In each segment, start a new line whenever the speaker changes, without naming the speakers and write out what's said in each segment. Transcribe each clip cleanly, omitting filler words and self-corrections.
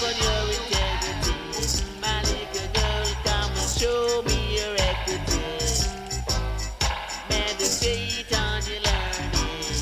on your integrity. My little girl, come and show me your equity. Meditate on your learning.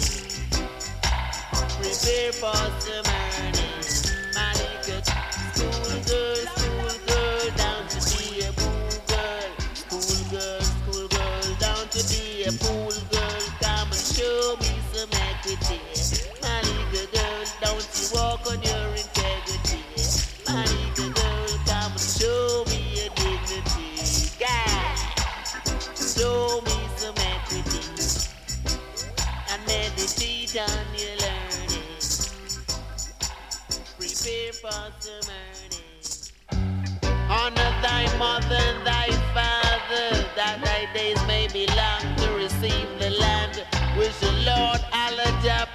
Prepare for some earning. My little school girl, down to be a pool girl. School girl, down to be a pool girl. Come and show me some equity. My little girl, don't you walk on your integrity. My little girl, come and show me your dignity. God, show me some equity. And meditate on your learning. Prepare for some earning. Honor thy mother and thy father, that thy days may be long to receive the land which the Lord Allah Jah